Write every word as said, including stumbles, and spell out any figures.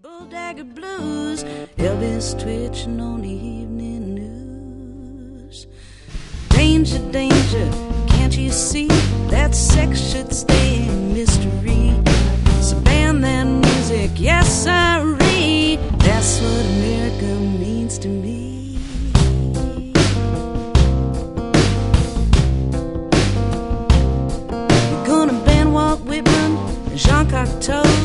Bulldagger Blues, Elvis twitching on the evening news. Danger, danger, can't you see that sex should stay a mystery? So ban that music, yes sirree, that's what America means to me. We're gonna ban Walt Whitman, Jean Cocteau,